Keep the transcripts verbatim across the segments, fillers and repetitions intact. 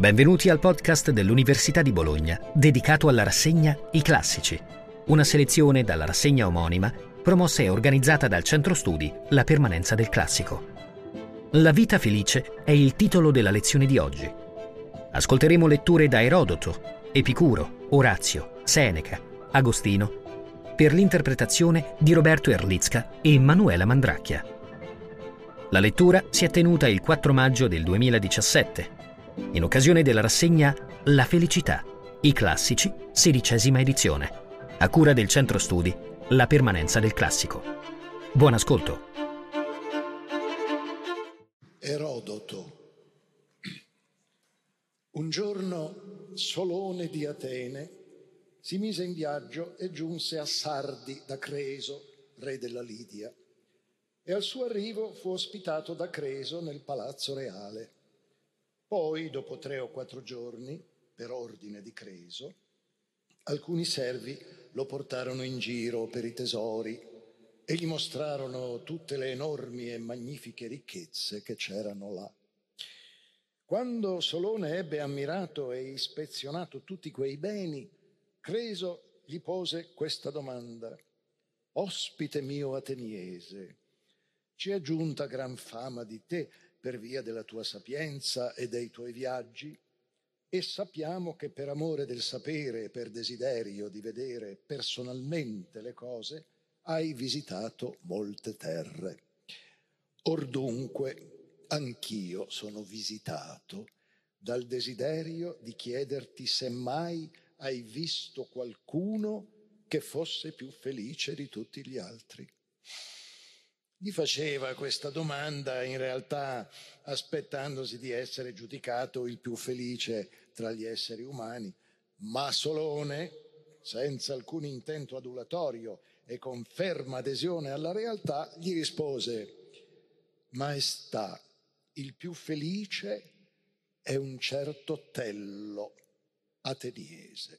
Benvenuti al podcast dell'Università di Bologna, dedicato alla rassegna I Classici, una selezione dalla rassegna omonima, promossa e organizzata dal Centro Studi La Permanenza del Classico. La vita felice è il titolo della lezione di oggi. Ascolteremo letture da Erodoto, Epicuro, Orazio, Seneca, Agostino, per l'interpretazione di Roberto Erlicka e Manuela Mandracchia. La lettura si è tenuta il quattro maggio del duemiladiciassette, in occasione della rassegna La felicità, I Classici, sedicesima edizione, a cura del Centro Studi La Permanenza del Classico. Buon ascolto. Erodoto. Un giorno Solone di Atene si mise in viaggio e giunse a Sardi da Creso, re della Lidia, e al suo arrivo fu ospitato da Creso nel palazzo reale. Poi, dopo tre o quattro giorni, per ordine di Creso, alcuni servi lo portarono in giro per i tesori e gli mostrarono tutte le enormi e magnifiche ricchezze che c'erano là. Quando Solone ebbe ammirato e ispezionato tutti quei beni, Creso gli pose questa domanda: «Ospite mio ateniese, ci è giunta gran fama di te per via della tua sapienza e dei tuoi viaggi, e sappiamo che per amore del sapere e per desiderio di vedere personalmente le cose hai visitato molte terre. Ordunque anch'io sono visitato dal desiderio di chiederti se mai hai visto qualcuno che fosse più felice di tutti gli altri». Gli faceva questa domanda in realtà aspettandosi di essere giudicato il più felice tra gli esseri umani, ma Solone, senza alcun intento adulatorio e con ferma adesione alla realtà, gli rispose: «Maestà, il più felice è un certo Tello, ateniese».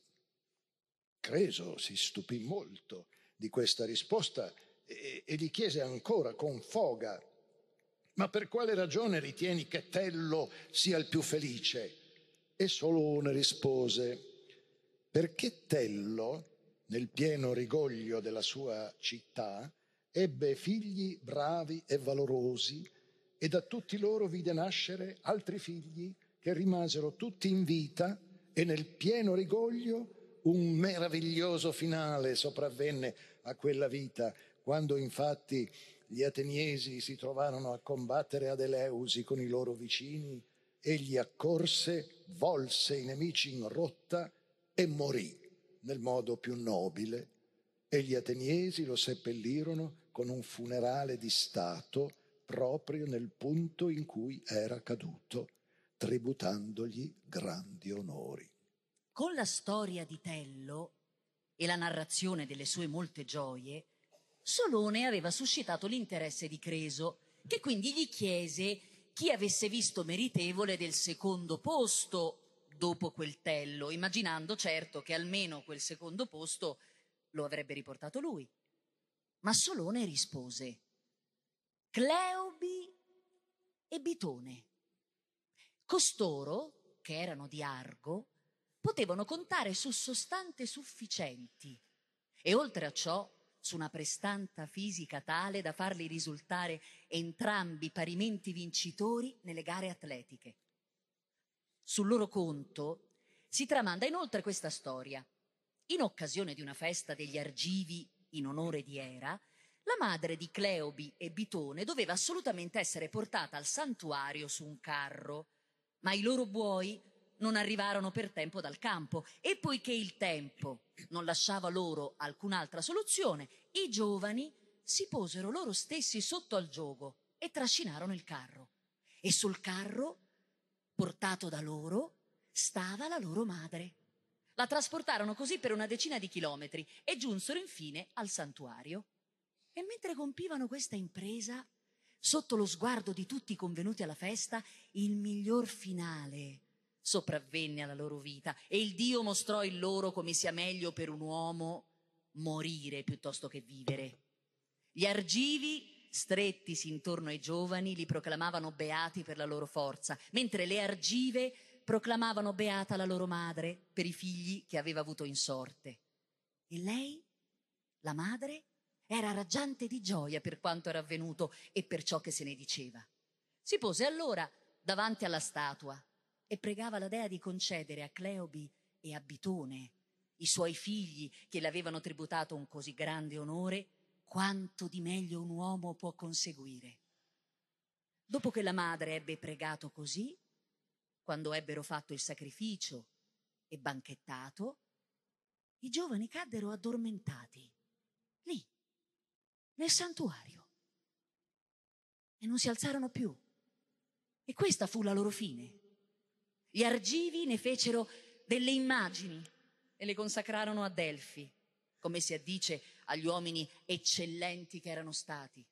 Creso si stupì molto di questa risposta e, e gli chiese ancora con foga: «Ma per quale ragione ritieni che Tello sia il più felice?» E Solone rispose: «Perché Tello, nel pieno rigoglio della sua città, ebbe figli bravi e valorosi, e da tutti loro vide nascere altri figli che rimasero tutti in vita, e nel pieno rigoglio un meraviglioso finale sopravvenne a quella vita, quando infatti gli ateniesi si trovarono a combattere ad Eleusi con i loro vicini, egli accorse, volse i nemici in rotta e morì nel modo più nobile, e gli ateniesi lo seppellirono con un funerale di stato proprio nel punto in cui era caduto, tributandogli grandi onori». Con la storia di Tello e la narrazione delle sue molte gioie, Solone aveva suscitato l'interesse di Creso, che quindi gli chiese chi avesse visto meritevole del secondo posto dopo quel Tello, immaginando certo che almeno quel secondo posto lo avrebbe riportato lui. Ma Solone rispose: «Cleobi e Bitone. Costoro, che erano di Argo, potevano contare su sostanze sufficienti e oltre a ciò su una prestanta fisica tale da farli risultare entrambi parimenti vincitori nelle gare atletiche. Sul loro conto si tramanda inoltre questa storia. In occasione di una festa degli Argivi in onore di Era, la madre di Cleobi e Bitone doveva assolutamente essere portata al santuario su un carro, ma i loro buoi non arrivarono per tempo dal campo, e poiché il tempo non lasciava loro alcun'altra soluzione, i giovani si posero loro stessi sotto al giogo e trascinarono il carro. E sul carro, portato da loro, stava la loro madre. La trasportarono così per una decina di chilometri e giunsero infine al santuario. E mentre compivano questa impresa, sotto lo sguardo di tutti i convenuti alla festa, il miglior finale sopravvenne alla loro vita, e il Dio mostrò in loro come sia meglio per un uomo morire piuttosto che vivere. Gli Argivi, strettisi intorno ai giovani, li proclamavano beati per la loro forza, mentre le Argive proclamavano beata la loro madre per i figli che aveva avuto in sorte. E lei, la madre, era raggiante di gioia per quanto era avvenuto e per ciò che se ne diceva. Si pose allora davanti alla statua e pregava la dea di concedere a Cleobi e a Bitone, i suoi figli che le avevano tributato un così grande onore, quanto di meglio un uomo può conseguire. Dopo che la madre ebbe pregato così, quando ebbero fatto il sacrificio e banchettato, i giovani caddero addormentati, lì, nel santuario, e non si alzarono più. E questa fu la loro fine. Gli argivi ne fecero delle immagini e le consacrarono a Delfi, come si addice agli uomini eccellenti che erano stati.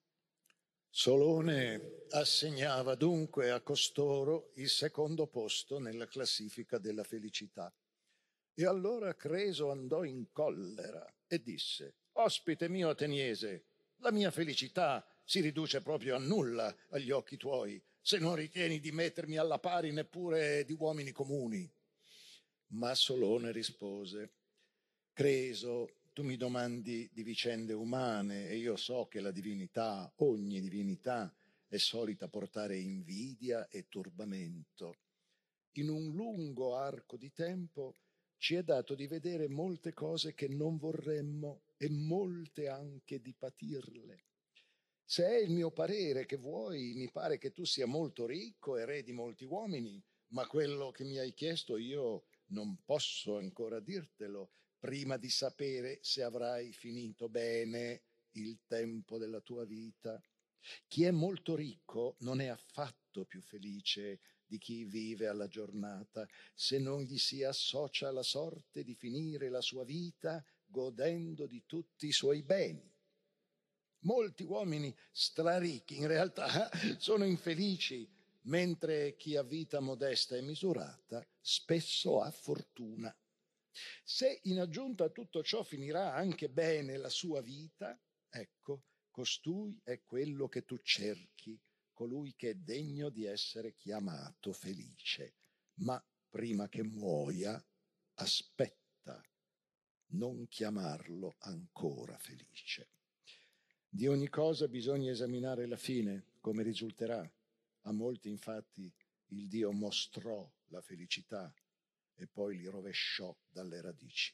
Solone assegnava dunque a costoro il secondo posto nella classifica della felicità. E allora Creso andò in collera e disse: ospite mio ateniese, la mia felicità si riduce proprio a nulla agli occhi tuoi, se non ritieni di mettermi alla pari neppure di uomini comuni. Ma Solone rispose: Creso, tu mi domandi di vicende umane e io so che la divinità, ogni divinità, è solita portare invidia e turbamento. In un lungo arco di tempo ci è dato di vedere molte cose che non vorremmo e molte anche di patirle. Se è il mio parere che vuoi, mi pare che tu sia molto ricco e re di molti uomini, ma quello che mi hai chiesto io non posso ancora dirtelo, prima di sapere se avrai finito bene il tempo della tua vita. Chi è molto ricco non è affatto più felice di chi vive alla giornata, se non gli si associa la sorte di finire la sua vita godendo di tutti i suoi beni. Molti uomini straricchi in realtà sono infelici, mentre chi ha vita modesta e misurata spesso ha fortuna. Se in aggiunta a tutto ciò finirà anche bene la sua vita, ecco, costui è quello che tu cerchi, colui che è degno di essere chiamato felice. Ma prima che muoia, aspetta, non chiamarlo ancora felice. Di ogni cosa bisogna esaminare la fine, come risulterà. A molti, infatti, il Dio mostrò la felicità e poi li rovesciò dalle radici.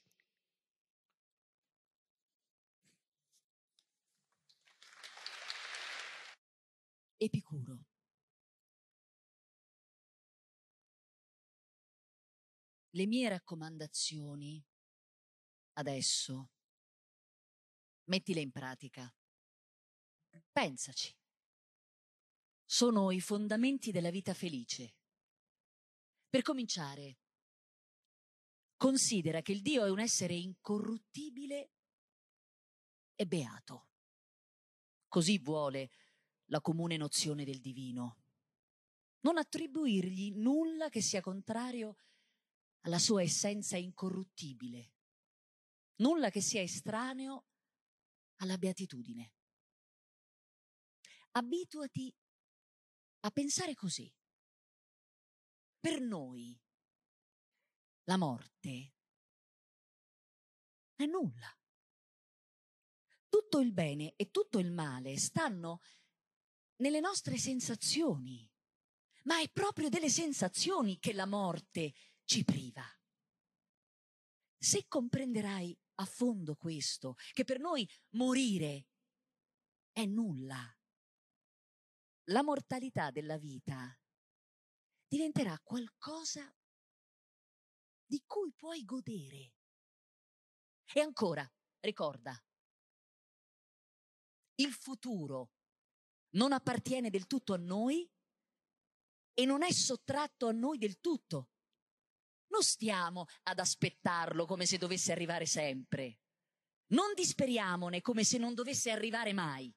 Epicuro. Le mie raccomandazioni, adesso, mettile in pratica. Pensaci. Sono i fondamenti della vita felice. Per cominciare, considera che il Dio è un essere incorruttibile e beato. Così vuole la comune nozione del divino. Non attribuirgli nulla che sia contrario alla sua essenza incorruttibile, nulla che sia estraneo alla beatitudine. Abituati a pensare così. Per noi la morte è nulla. Tutto il bene e tutto il male stanno nelle nostre sensazioni, ma è proprio delle sensazioni che la morte ci priva. Se comprenderai a fondo questo, che per noi morire è nulla, la mortalità della vita diventerà qualcosa di cui puoi godere. E ancora, ricorda, il futuro non appartiene del tutto a noi e non è sottratto a noi del tutto. Non stiamo ad aspettarlo come se dovesse arrivare sempre. Non disperiamone come se non dovesse arrivare mai.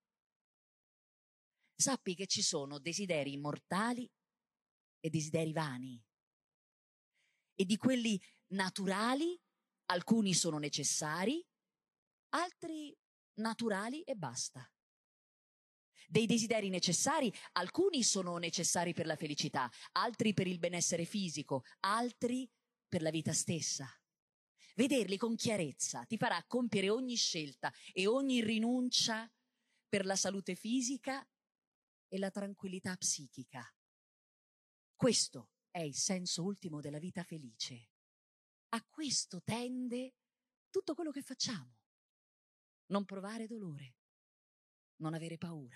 Sappi che ci sono desideri immortali e desideri vani. E di quelli naturali, alcuni sono necessari, altri naturali e basta. Dei desideri necessari, alcuni sono necessari per la felicità, altri per il benessere fisico, altri per la vita stessa. Vederli con chiarezza ti farà compiere ogni scelta e ogni rinuncia per la salute fisica e la tranquillità psichica. Questo è il senso ultimo della vita felice. A questo tende tutto quello che facciamo. Non provare dolore, non avere paura.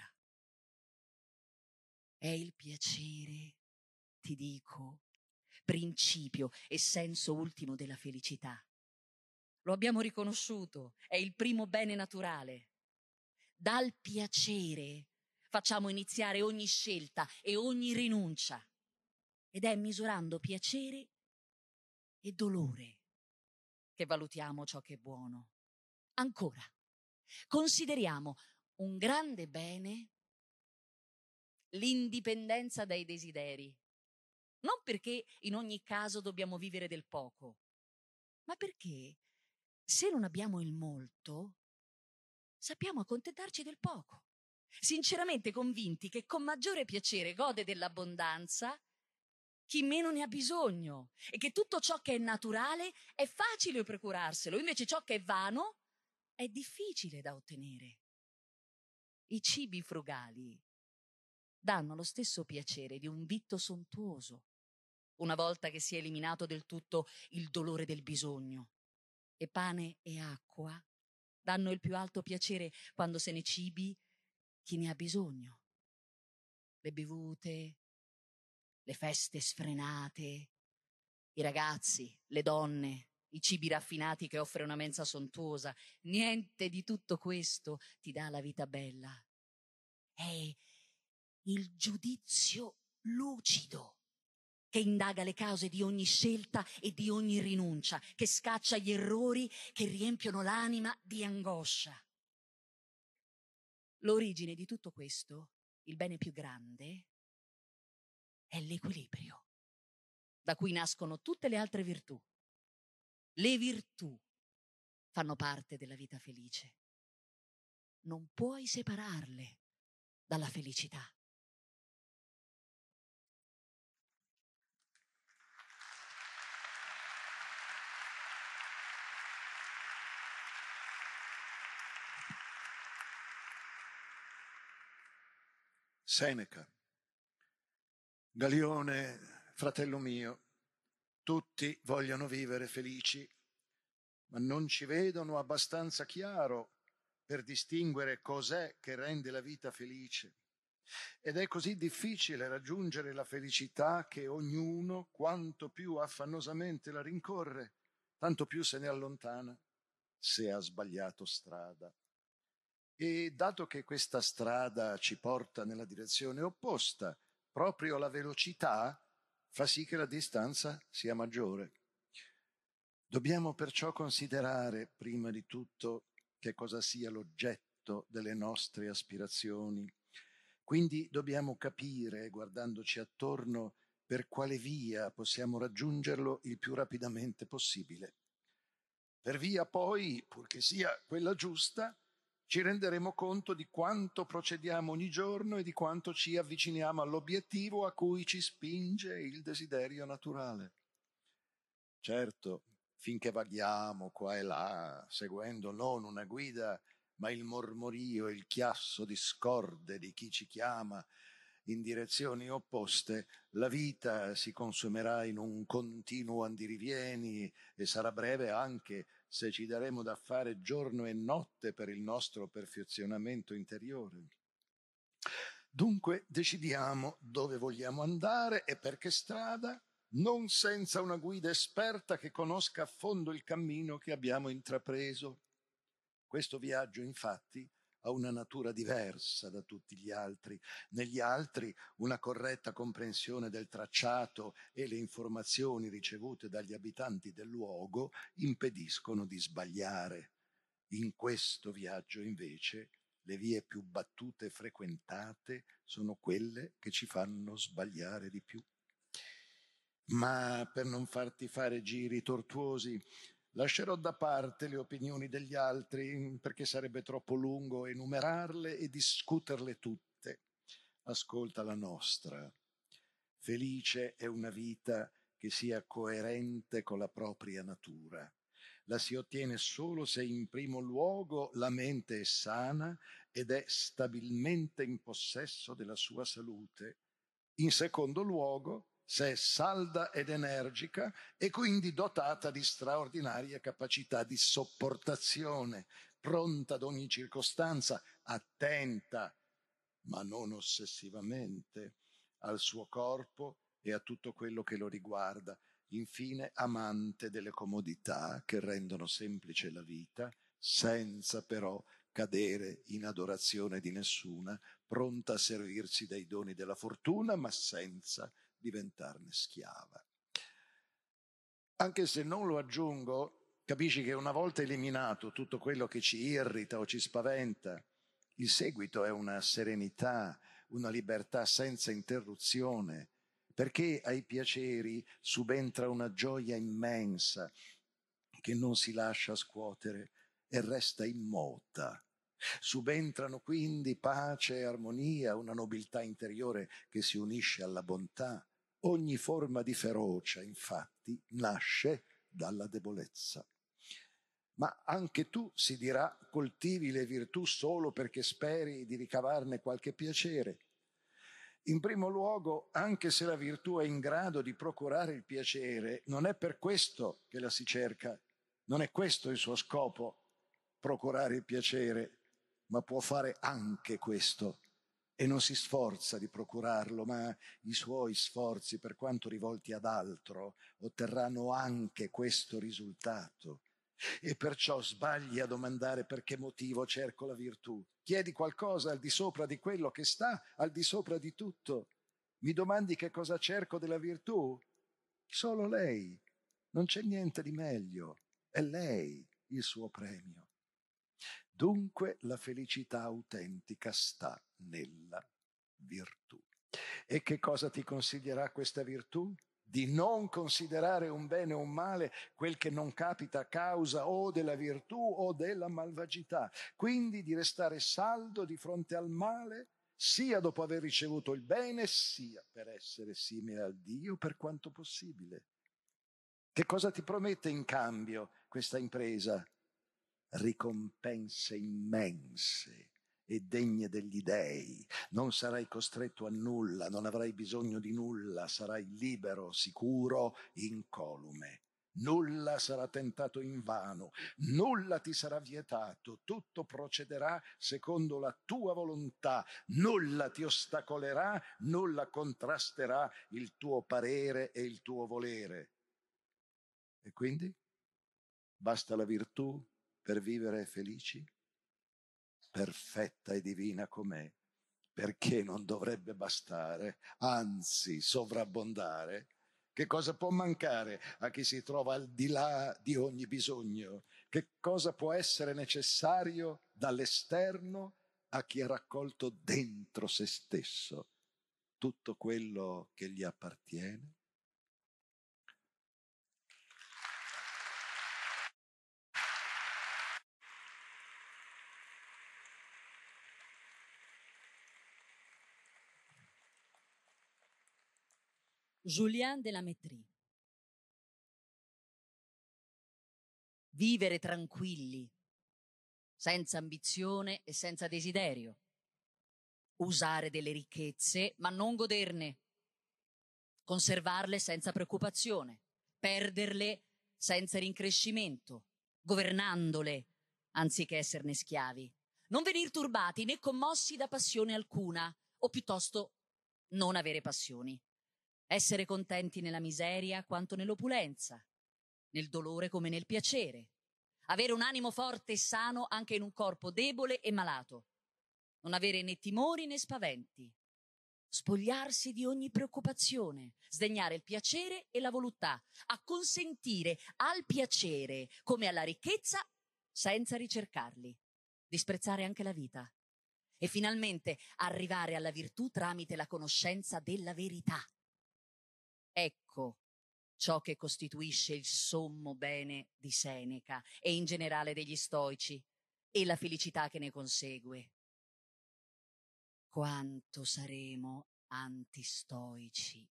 È il piacere, ti dico, principio e senso ultimo della felicità. Lo abbiamo riconosciuto, è il primo bene naturale. Dal piacere facciamo iniziare ogni scelta e ogni rinuncia. Ed è misurando piacere e dolore che valutiamo ciò che è buono. Ancora, consideriamo un grande bene l'indipendenza dai desideri. Non perché in ogni caso dobbiamo vivere del poco, ma perché se non abbiamo il molto, sappiamo accontentarci del poco, sinceramente convinti che con maggiore piacere gode dell'abbondanza chi meno ne ha bisogno e che tutto ciò che è naturale è facile procurarselo, invece ciò che è vano è difficile da ottenere. I cibi frugali danno lo stesso piacere di un vitto sontuoso, una volta che si è eliminato del tutto il dolore del bisogno. E pane e acqua danno il più alto piacere quando se ne cibi chi ne ha bisogno. Le bevute, le feste sfrenate, i ragazzi, le donne, i cibi raffinati che offre una mensa sontuosa, niente di tutto questo ti dà la vita bella. È il giudizio lucido che indaga le cause di ogni scelta e di ogni rinuncia, che scaccia gli errori che riempiono l'anima di angoscia. L'origine di tutto questo, il bene più grande, è l'equilibrio, da cui nascono tutte le altre virtù. Le virtù fanno parte della vita felice. Non puoi separarle dalla felicità. Seneca. Galione, fratello mio, tutti vogliono vivere felici, ma non ci vedono abbastanza chiaro per distinguere cos'è che rende la vita felice. Ed è così difficile raggiungere la felicità che ognuno, quanto più affannosamente la rincorre, tanto più se ne allontana se ha sbagliato strada. E dato che questa strada ci porta nella direzione opposta, proprio la velocità fa sì che la distanza sia maggiore. Dobbiamo perciò considerare, prima di tutto, che cosa sia l'oggetto delle nostre aspirazioni. Quindi dobbiamo capire, guardandoci attorno, per quale via possiamo raggiungerlo il più rapidamente possibile. Per via poi, purché sia quella giusta, ci renderemo conto di quanto procediamo ogni giorno e di quanto ci avviciniamo all'obiettivo a cui ci spinge il desiderio naturale. Certo, finché vaghiamo qua e là, seguendo non una guida, ma il mormorio, il chiasso discorde di chi ci chiama in direzioni opposte, la vita si consumerà in un continuo andirivieni e sarà breve anche se ci daremo da fare giorno e notte per il nostro perfezionamento interiore. Dunque decidiamo dove vogliamo andare e per che strada, non senza una guida esperta che conosca a fondo il cammino che abbiamo intrapreso. Questo viaggio, infatti, ha una natura diversa da tutti gli altri. Negli altri una corretta comprensione del tracciato e le informazioni ricevute dagli abitanti del luogo impediscono di sbagliare. In questo viaggio, invece, le vie più battute e frequentate sono quelle che ci fanno sbagliare di più. Ma per non farti fare giri tortuosi, lascerò da parte le opinioni degli altri perché sarebbe troppo lungo enumerarle e discuterle tutte. ascolta la nostra. Felice è una vita che sia coerente con la propria natura. La si ottiene solo se in primo luogo la mente è sana ed è stabilmente in possesso della sua salute. In secondo luogo, se è salda ed energica e quindi dotata di straordinarie capacità di sopportazione, pronta ad ogni circostanza, attenta, ma non ossessivamente, al suo corpo e a tutto quello che lo riguarda. Infine, amante delle comodità che rendono semplice la vita, senza però cadere in adorazione di nessuna, pronta a servirsi dei doni della fortuna, ma senza diventarne schiava. Anche se non lo aggiungo, capisci che una volta eliminato tutto quello che ci irrita o ci spaventa, il seguito è una serenità, una libertà senza interruzione, perché ai piaceri subentra una gioia immensa che non si lascia scuotere e resta immota. Subentrano quindi pace e armonia, una nobiltà interiore che si unisce alla bontà. Ogni forma di ferocia, infatti, nasce dalla debolezza. Ma anche tu, si dirà, coltivi le virtù solo perché speri di ricavarne qualche piacere. In primo luogo, anche se la virtù è in grado di procurare il piacere, non è per questo che la si cerca, non è questo il suo scopo, procurare il piacere, ma può fare anche questo e non si sforza di procurarlo, ma i suoi sforzi, per quanto rivolti ad altro, otterranno anche questo risultato. E perciò sbagli a domandare per che motivo cerco la virtù. Chiedi qualcosa al di sopra di quello che sta al di sopra di tutto. Mi domandi che cosa cerco della virtù? Solo lei. Non c'è niente di meglio. È lei il suo premio. Dunque la felicità autentica sta nella virtù. E che cosa ti consiglierà questa virtù? Di non considerare un bene o un male quel che non capita a causa o della virtù o della malvagità. Quindi di restare saldo di fronte al male, sia dopo aver ricevuto il bene, sia per essere simile al Dio per quanto possibile. Che cosa ti promette in cambio questa impresa? Ricompense immense e degne degli dèi. Non sarai costretto a nulla, non avrai bisogno di nulla, sarai libero, sicuro, incolume. Nulla sarà tentato invano, nulla ti sarà vietato, tutto procederà secondo la tua volontà, nulla ti ostacolerà, nulla contrasterà il tuo parere e il tuo volere. E quindi? Basta la virtù per vivere felici? Perfetta e divina com'è, perché non dovrebbe bastare, anzi sovrabbondare? Che cosa può mancare a chi si trova al di là di ogni bisogno? Che cosa può essere necessario dall'esterno a chi ha raccolto dentro se stesso tutto quello che gli appartiene? Julien de la Métrie. Vivere tranquilli, senza ambizione e senza desiderio. Usare delle ricchezze, ma non goderne. Conservarle senza preoccupazione. Perderle senza rincrescimento. Governandole, anziché esserne schiavi. Non venir turbati né commossi da passione alcuna, o piuttosto non avere passioni. Essere contenti nella miseria quanto nell'opulenza, nel dolore come nel piacere. Avere un animo forte e sano anche in un corpo debole e malato. Non avere né timori né spaventi. Spogliarsi di ogni preoccupazione, sdegnare il piacere e la voluttà, acconsentire al piacere come alla ricchezza senza ricercarli, disprezzare anche la vita e finalmente arrivare alla virtù tramite la conoscenza della verità. Ecco ciò che costituisce il sommo bene di Seneca e in generale degli stoici e la felicità che ne consegue. quanto saremo antistoici.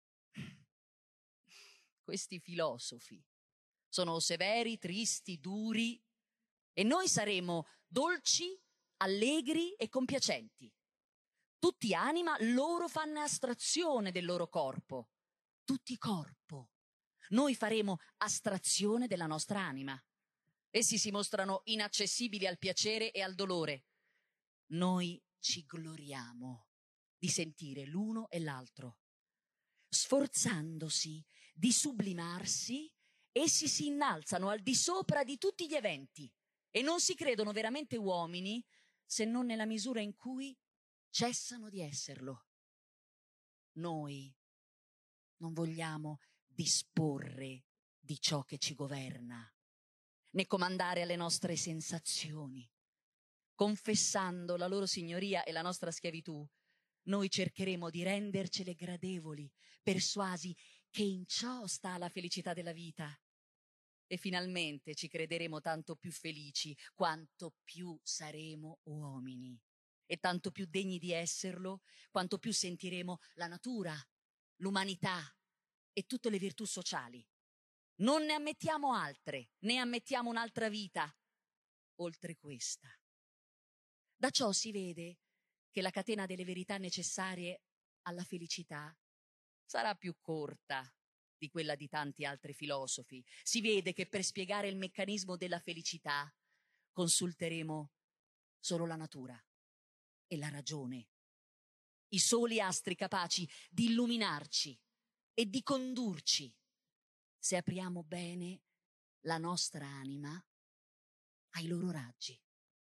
Questi filosofi sono severi, tristi, duri, e noi saremo dolci, allegri e compiacenti. Tutti anima, loro fanno astrazione del loro corpo. Tutti corpo. Noi faremo astrazione della nostra anima. Essi si mostrano inaccessibili al piacere e al dolore. Noi ci gloriamo di sentire l'uno e l'altro. Sforzandosi di sublimarsi, essi si innalzano al di sopra di tutti gli eventi e non si credono veramente uomini se non nella misura in cui cessano di esserlo. Noi non vogliamo disporre di ciò che ci governa, né comandare alle nostre sensazioni. Confessando la loro signoria e la nostra schiavitù, noi cercheremo di rendercele gradevoli, persuasi che in ciò sta la felicità della vita. E finalmente ci crederemo tanto più felici quanto più saremo uomini, e tanto più degni di esserlo quanto più sentiremo la natura, l'umanità e tutte le virtù sociali. Non ne ammettiamo altre, né ammettiamo un'altra vita oltre questa. Da ciò si vede che la catena delle verità necessarie alla felicità sarà più corta di quella di tanti altri filosofi. Si vede che per spiegare il meccanismo della felicità consulteremo solo la natura e la ragione, i soli astri capaci di illuminarci e di condurci, se apriamo bene la nostra anima ai loro raggi.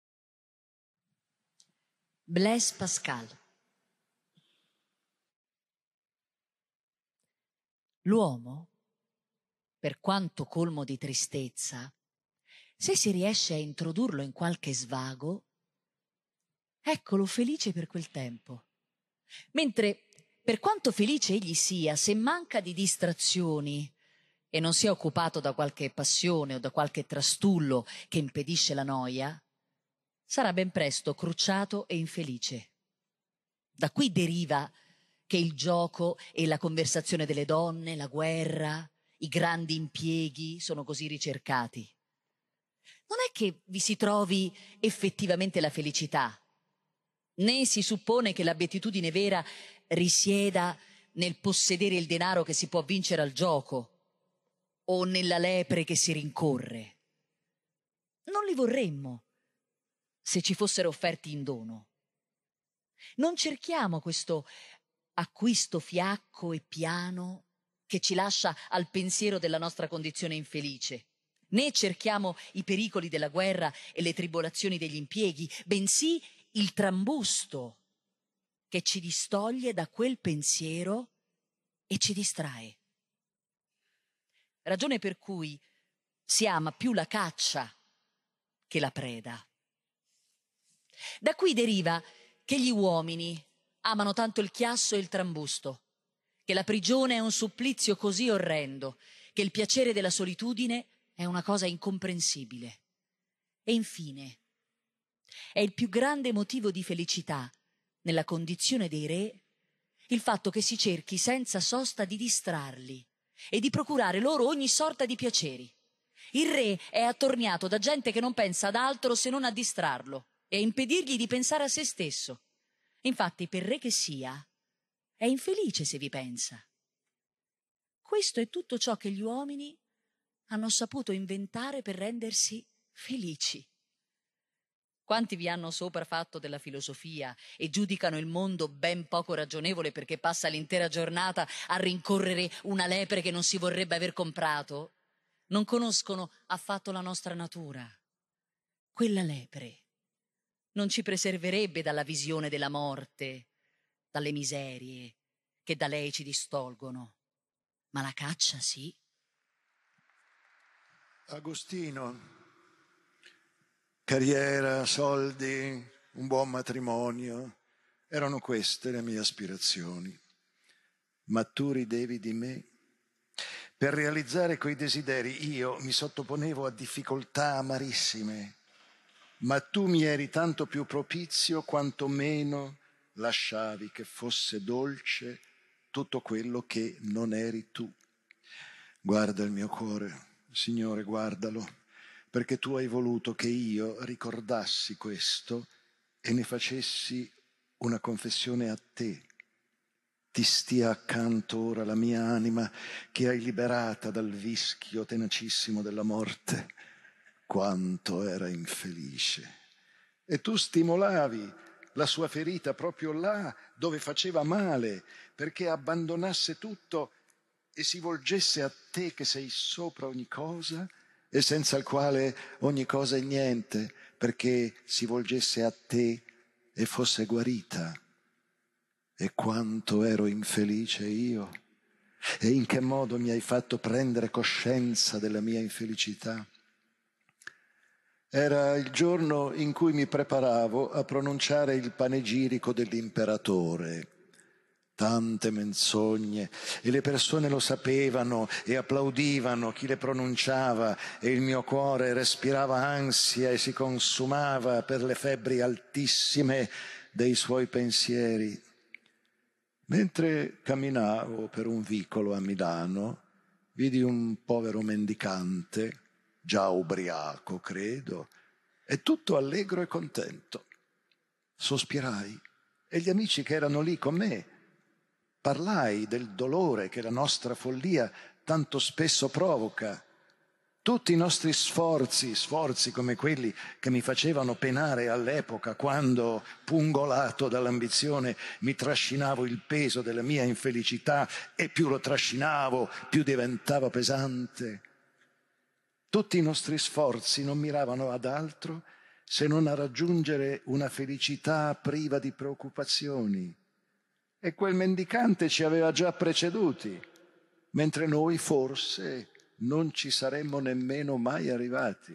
Blaise Pascal. L'uomo, per quanto colmo di tristezza, se si riesce a introdurlo in qualche svago, eccolo felice per quel tempo. Mentre, per quanto felice egli sia, se manca di distrazioni e non sia occupato da qualche passione o da qualche trastullo che impedisce la noia, sarà ben presto crucciato e infelice. Da qui deriva che il gioco e la conversazione delle donne, la guerra, i grandi impieghi sono così ricercati. Non è che vi si trovi effettivamente la felicità, né si suppone che la beatitudine vera risieda nel possedere il denaro che si può vincere al gioco o nella lepre che si rincorre. Non li vorremmo se ci fossero offerti in dono. Non cerchiamo questo acquisto fiacco e piano che ci lascia al pensiero della nostra condizione infelice, né cerchiamo i pericoli della guerra e le tribolazioni degli impieghi, bensì il trambusto che ci distoglie da quel pensiero e ci distrae. Ragione per cui si ama più la caccia che la preda. Da qui deriva che gli uomini amano tanto il chiasso e il trambusto, che la prigione è un supplizio così orrendo, che il piacere della solitudine è una cosa incomprensibile. E infine, è il più grande motivo di felicità nella condizione dei re il fatto che si cerchi senza sosta di distrarli e di procurare loro ogni sorta di piaceri. Il re è attorniato da gente che non pensa ad altro se non a distrarlo e a impedirgli di pensare a se stesso. Infatti, per re che sia, è infelice se vi pensa. Questo è tutto ciò che gli uomini hanno saputo inventare per rendersi felici. Quanti vi hanno sopra fatto della filosofia e giudicano il mondo ben poco ragionevole perché passa l'intera giornata a rincorrere una lepre che non si vorrebbe aver comprato, non conoscono affatto la nostra natura. Quella lepre non ci preserverebbe dalla visione della morte, dalle miserie che da lei ci distolgono, ma la caccia sì. Agostino, carriera, soldi, un buon matrimonio, erano queste le mie aspirazioni. Ma tu ridevi di me. Per realizzare quei desideri io mi sottoponevo a difficoltà amarissime, ma tu mi eri tanto più propizio quanto meno lasciavi che fosse dolce tutto quello che non eri tu. Guarda il mio cuore, Signore, guardalo, perché tu hai voluto che io ricordassi questo e ne facessi una confessione a te. Ti stia accanto ora la mia anima che hai liberata dal vischio tenacissimo della morte. Quanto era infelice. E tu stimolavi la sua ferita proprio là dove faceva male, perché abbandonasse tutto e si volgesse a te che sei sopra ogni cosa e senza il quale ogni cosa è niente, perché si volgesse a te e fosse guarita. E quanto ero infelice io, e in che modo mi hai fatto prendere coscienza della mia infelicità. Era il giorno in cui mi preparavo a pronunciare il panegirico dell'imperatore. Tante menzogne, e le persone lo sapevano e applaudivano chi le pronunciava, e il mio cuore respirava ansia e si consumava per le febbri altissime dei suoi pensieri. Mentre camminavo per un vicolo a Milano, vidi un povero mendicante, già ubriaco, credo, e tutto allegro e contento. Sospirai, e gli amici che erano lì con me, parlai del dolore che la nostra follia tanto spesso provoca. Tutti i nostri sforzi, sforzi come quelli che mi facevano penare all'epoca, quando, pungolato dall'ambizione, mi trascinavo il peso della mia infelicità e più lo trascinavo, più diventava pesante. Tutti i nostri sforzi non miravano ad altro se non a raggiungere una felicità priva di preoccupazioni. E quel mendicante ci aveva già preceduti, mentre noi forse non ci saremmo nemmeno mai arrivati.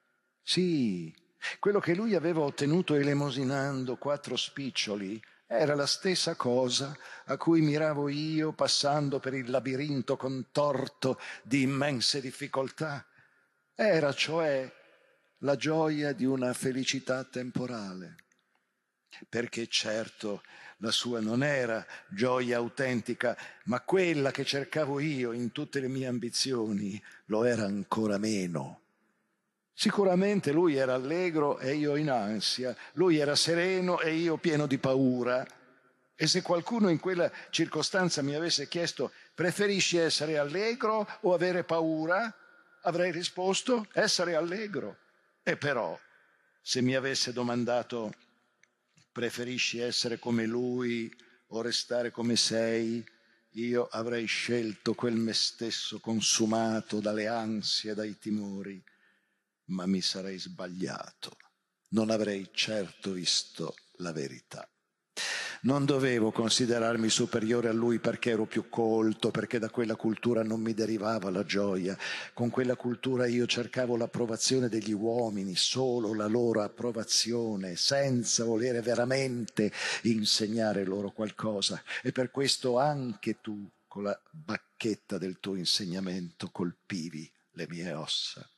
Sì, quello che lui aveva ottenuto elemosinando quattro spiccioli era la stessa cosa a cui miravo io passando per il labirinto contorto di immense difficoltà. Era cioè la gioia di una felicità temporale, perché certo la sua non era gioia autentica, ma quella che cercavo io in tutte le mie ambizioni lo era ancora meno. Sicuramente lui era allegro e io in ansia, lui era sereno e io pieno di paura. E se qualcuno in quella circostanza mi avesse chiesto: preferisci essere allegro o avere paura? Avrei risposto: essere allegro. E però, se mi avesse domandato: preferisci essere come lui o restare come sei? Io avrei scelto quel me stesso consumato dalle ansie e dai timori, ma mi sarei sbagliato. Non avrei certo visto la verità. Non dovevo considerarmi superiore a lui perché ero più colto, perché da quella cultura non mi derivava la gioia. Con quella cultura io cercavo l'approvazione degli uomini, solo la loro approvazione, senza volere veramente insegnare loro qualcosa. E per questo anche tu, con la bacchetta del tuo insegnamento, colpivi le mie ossa.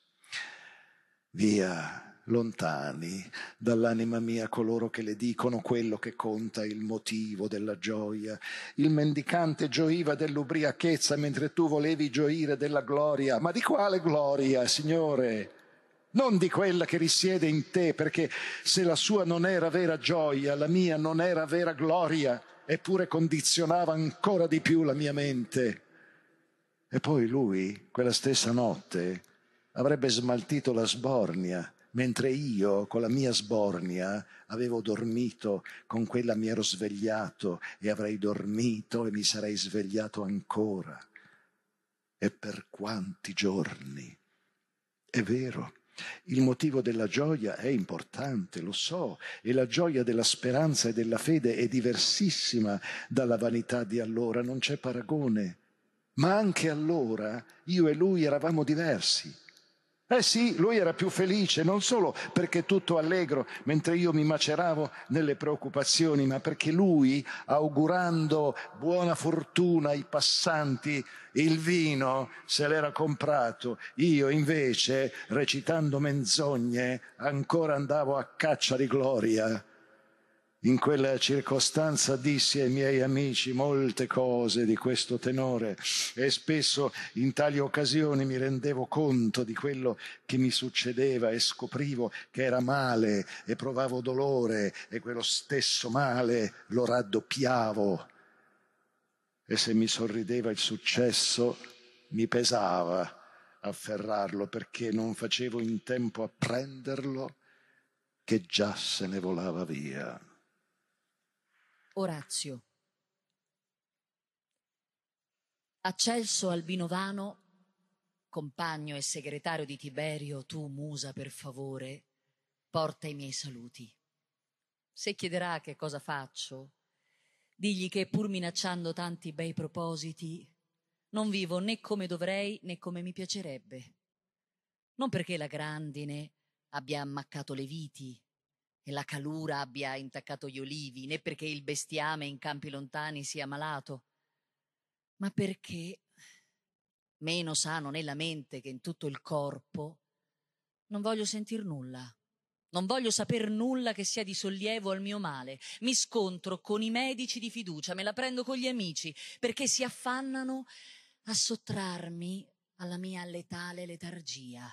Via, lontani dall'anima mia coloro che le dicono quello che conta, il motivo della gioia. Il mendicante gioiva dell'ubriachezza mentre tu volevi gioire della gloria. Ma di quale gloria, Signore? Non di quella che risiede in te, perché se la sua non era vera gioia, la mia non era vera gloria, eppure condizionava ancora di più la mia mente. E poi lui, quella stessa notte, avrebbe smaltito la sbornia, mentre io, con la mia sbornia, avevo dormito, con quella mi ero svegliato e avrei dormito e mi sarei svegliato ancora. E per quanti giorni? È vero, il motivo della gioia è importante, lo so, e la gioia della speranza e della fede è diversissima dalla vanità di allora, non c'è paragone. Ma anche allora io e lui eravamo diversi. Eh sì, lui era più felice, non solo perché tutto allegro, mentre io mi maceravo nelle preoccupazioni, ma perché lui, augurando buona fortuna ai passanti, il vino se l'era comprato. Io invece, recitando menzogne, ancora andavo a caccia di gloria. In quella circostanza dissi ai miei amici molte cose di questo tenore e spesso in tali occasioni mi rendevo conto di quello che mi succedeva e scoprivo che era male e provavo dolore e quello stesso male lo raddoppiavo. E se mi sorrideva il successo mi pesava afferrarlo perché non facevo in tempo a prenderlo che già se ne volava via. Orazio. A Celso Albinovano, compagno e segretario di Tiberio, tu, musa, per favore, porta i miei saluti. Se chiederà che cosa faccio, digli che pur minacciando tanti bei propositi, non vivo né come dovrei né come mi piacerebbe. Non perché la grandine abbia ammaccato le viti e la calura abbia intaccato gli olivi, né perché il bestiame in campi lontani sia malato, ma perché, meno sano nella mente che in tutto il corpo, non voglio sentir nulla, non voglio saper nulla che sia di sollievo al mio male. Mi scontro con i medici di fiducia, me la prendo con gli amici, perché si affannano a sottrarmi alla mia letale letargia.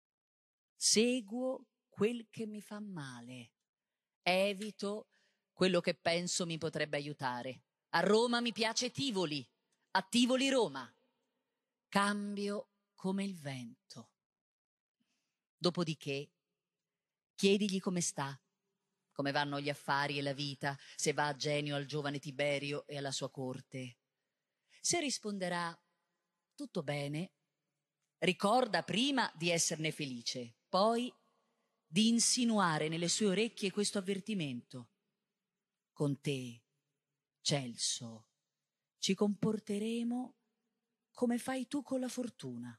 Seguo quel che mi fa male, evito quello che penso mi potrebbe aiutare. A Roma mi piace Tivoli, a Tivoli Roma. Cambio come il vento. Dopodiché chiedigli come sta, come vanno gli affari e la vita, se va a genio al giovane Tiberio e alla sua corte. Se risponderà tutto bene, ricorda prima di esserne felice, poi di insinuare nelle sue orecchie questo avvertimento. Con te, Celso, ci comporteremo come fai tu con la fortuna.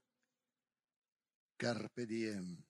Carpe diem.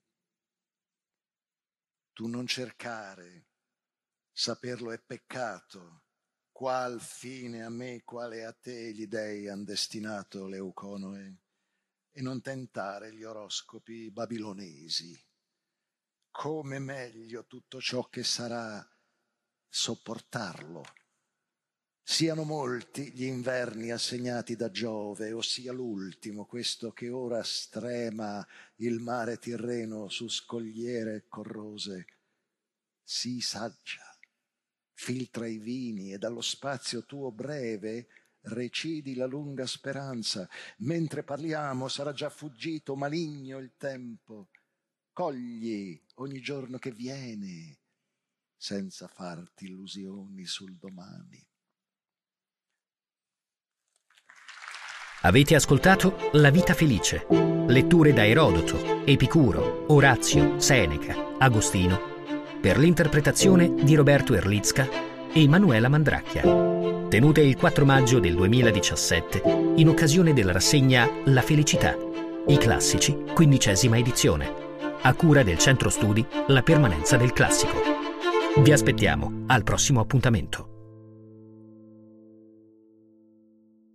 Tu non cercare, saperlo è peccato. Qual fine a me, quale a te gli dei han destinato Leuconoe, e non tentare gli oroscopi babilonesi. Come meglio tutto ciò che sarà sopportarlo. Siano molti gli inverni assegnati da Giove, ossia l'ultimo, questo che ora strema il mare Tirreno su scogliere corrose. Sii saggia, filtra i vini e dallo spazio tuo breve recidi la lunga speranza. Mentre parliamo sarà già fuggito maligno il tempo. Cogli ogni giorno che viene, senza farti illusioni sul domani. Avete ascoltato La vita felice. Letture da Erodoto, Epicuro, Orazio, Seneca, Agostino, per l'interpretazione di Roberto Erlitzka e Manuela Mandracchia. Tenute il quattro maggio del duemiladiciassette in occasione della rassegna La felicità, i classici, quindicesima edizione, a cura del Centro Studi La permanenza del classico. Vi aspettiamo al prossimo appuntamento.